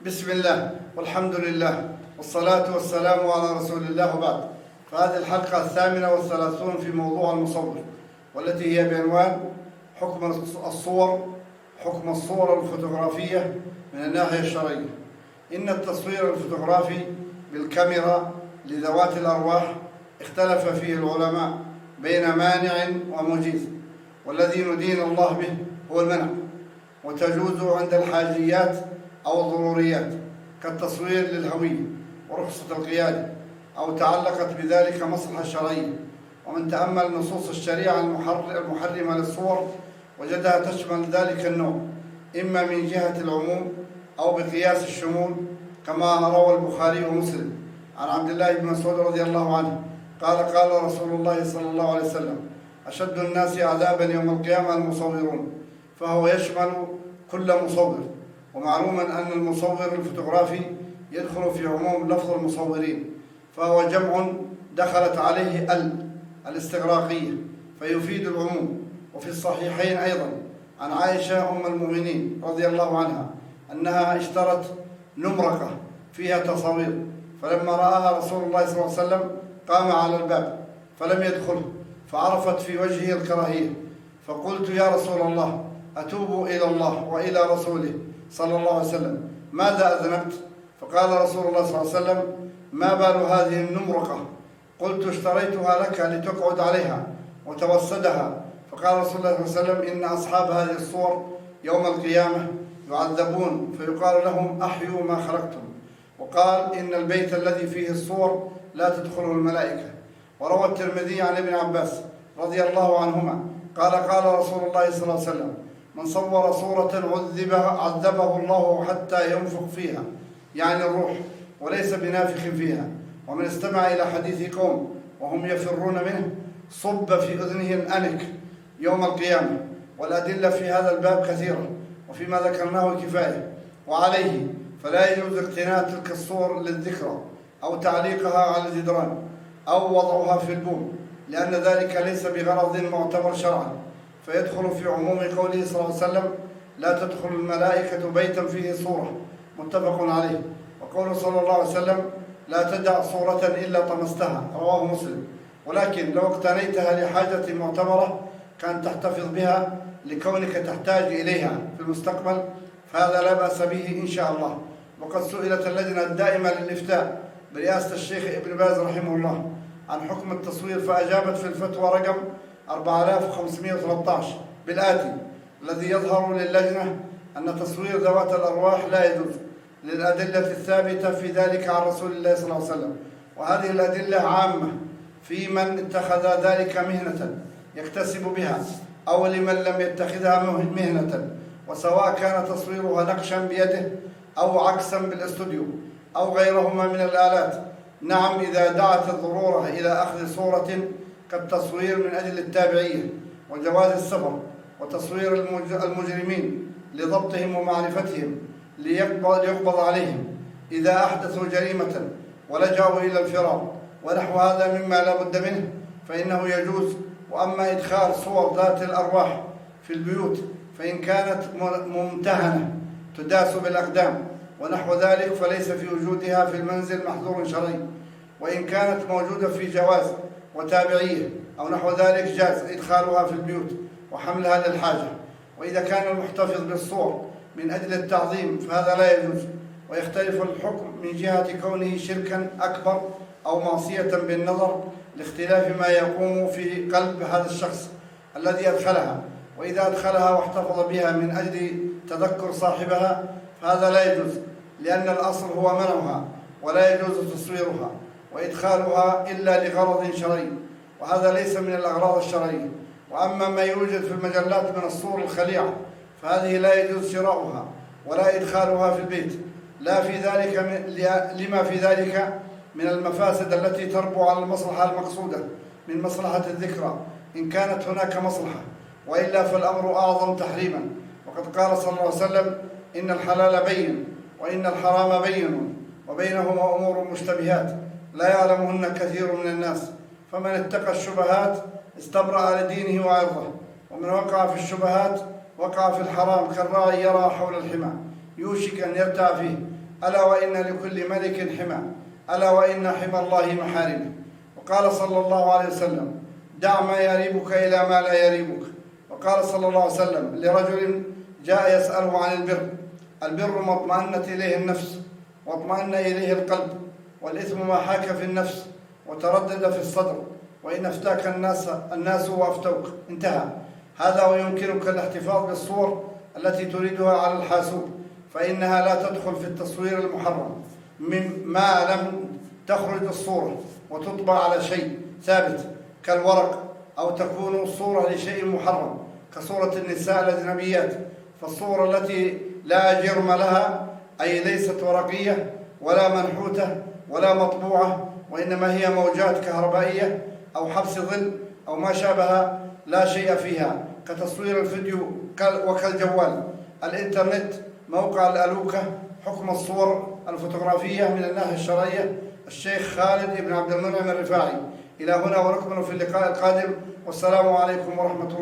بسم الله والحمد لله والصلاة والسلام على رسول الله وبعد. فهذه الحلقة 38 في موضوع المصور، والتي هي بعنوان حكم الصور الفوتوغرافية من الناحية الشرعية. إن التصوير الفوتوغرافي بالكاميرا لذوات الأرواح اختلف فيه العلماء بين مانع ومجيز، والذي ندين الله به هو المنع، وتجوز عند الحاجيات أو الضروريات كالتصوير للهوية ورخصة القيادة، أو تعلقت بذلك مصلحة شرعية. ومن تأمل نصوص الشريعة المحرمة للصور وجدها تشمل ذلك النوع إما من جهة العموم أو بقياس الشمول، كما روى البخاري ومسلم عن عبد الله بن مسعود رضي الله عنه قال رسول الله صلى الله عليه وسلم: أشد الناس عذابا يوم القيامة المصورون، فهو يشمل كل مصور. ومعلوم أن المصور الفوتوغرافي يدخل في عموم لفظ المصورين، فهو جمع دخلت عليه الاستغراقية فيفيد العموم. وفي الصحيحين أيضا عن عائشة أم المؤمنين رضي الله عنها أنها اشترت نمرقة فيها تصاوير، فلما رآها رسول الله صلى الله عليه وسلم قام على الباب فلم يدخله، فعرفت في وجهه الكراهية، فقلت: يا رسول الله، أتوب إلى الله وإلى رسوله صلى الله عليه وسلم، ماذا أذنبت؟ فقال رسول الله صلى الله عليه وسلم: ما بال هذه النمرقة؟ قلت: اشتريتها لك لتقعد عليها وتوسدها. فقال رسول الله صلى الله عليه وسلم: إن أصحاب هذه الصور يوم القيامة يعذبون فيقال لهم: أحيوا ما خلقتم. وقال: إن البيت الذي فيه الصور لا تدخله الملائكة. وروى الترمذي عن ابن عباس رضي الله عنهما قال رسول الله صلى الله عليه وسلم: من صور صورة عذبه الله حتى ينفخ فيها، يعني الروح، وليس بنافخ فيها. ومن استمع إلى حديث قوم وهم يفرون منه صب في أذنه الأنك يوم القيامة. والأدلة في هذا الباب كثيرة، وفيما ذكرناه كفاية. وعليه فلا يجوز اقتناء تلك الصور للذكرى أو تعليقها على الجدران أو وضعها في البوم، لأن ذلك ليس بغرض معتبر شرعا، فيدخل في عموم قوله صلى الله عليه وسلم: لا تدخل الملائكة بيتا فيه صورة، متفق عليه. وقوله صلى الله عليه وسلم: لا تدع صورة إلا طمستها، رواه مسلم. ولكن لو اقتنيتها لحاجة معتبرة كان تحتفظ بها لكونك تحتاج إليها في المستقبل، فهذا لا بأس به إن شاء الله. وقد سئلت اللجنة الدائمة للإفتاء برئاسة الشيخ ابن باز رحمه الله عن حكم التصوير، فأجابت في الفتوى رقم 4513 بالآتي: الذي يظهر للجنة أن تصوير ذوات الأرواح لا يجوز للأدلة الثابتة في ذلك عن رسول الله صلى الله عليه وسلم، وهذه الأدلة عامة في من اتخذ ذلك مهنة يكتسب بها، أو لمن لم يتخذها مهنة، وسواء كان تصويرها نقشا بيده أو عكسا بالاستوديو أو غيرهما من الآلات. نعم، إذا دعت الضرورة إلى أخذ صورة كالتصوير من أجل التابعية وجواز السفر، وتصوير المجرمين لضبطهم ومعرفتهم ليقبض عليهم إذا أحدثوا جريمة ولجأوا إلى الفرار، ونحو هذا مما لا بد منه، فإنه يجوز. وأما إدخال صور ذات الأرواح في البيوت فإن كانت ممتهنة تداس بالأقدام ونحو ذلك فليس في وجودها في المنزل محظور شرعي، وإن كانت موجودة في جواز وتابعية أو نحو ذلك جاز إدخالها في البيوت وحملها للحاجة. وإذا كان المحتفظ بالصور من أجل التعظيم فهذا لا يجوز. ويختلف الحكم من جهة كونه شركا أكبر أو معصية بالنظر لاختلاف ما يقوم في قلب هذا الشخص الذي أدخلها. وإذا أدخلها واحتفظ بها من أجل تذكر صاحبها فهذا لا يجوز، لأن الأصل هو منعها، ولا يجوز تصويرها وإدخالها إلا لغرض شرعي، وهذا ليس من الأغراض الشرعية. وأما ما يوجد في المجلات من الصور الخليعة فهذه لا يجوز شراؤها ولا إدخالها في البيت، لما في ذلك من المفاسد التي تربو على المصلحة المقصودة من مصلحة الذكرى إن كانت هناك مصلحة، وإلا فالأمر أعظم تحريما. وقد قال صلى الله عليه وسلم: إن الحلال بين وإن الحرام بين وبينهما أمور مشتبهات لا يعلمهن كثير من الناس، فمن اتقى الشبهات استبرأ لدينه وعرضه، ومن وقع في الشبهات وقع في الحرام كالراعي يرعى حول الحمى يوشك أن يرتع فيه ألا وإن لكل ملك حمى، ألا وإن حمى الله محارمه. وقال صلى الله عليه وسلم: دع ما يريبك إلى ما لا يريبك. وقال صلى الله عليه وسلم لرجل جاء يسأله عن البر: البر ما اطمأنت إليه النفس واطمأن إليه القلب، والإثم ما حاك في النفس وتردد في الصدر، وإن أفتاك الناس وأفتوك. انتهى. هذا ويمكنك الاحتفاظ بالصور التي تريدها على الحاسوب، فإنها لا تدخل في التصوير المحرم مما لم تخرج الصورة وتطبع على شيء ثابت كالورق، أو تكون الصورة لشيء محرم كصورة النساء الأجنبيات. فالصورة التي لا جرم لها أي ليست ورقية ولا منحوتة ولا مطبوعة، وإنما هي موجات كهربائية أو حبس ظل أو ما شابه، لا شيء فيها كتصوير الفيديو وكالجوال. الإنترنت موقع الألوكة حكم الصور الفوتوغرافية من الناحية الشرعية. الشيخ خالد بن عبد المنعم الرفاعي. إلى هنا ونكمل في اللقاء القادم، والسلام عليكم ورحمة الله.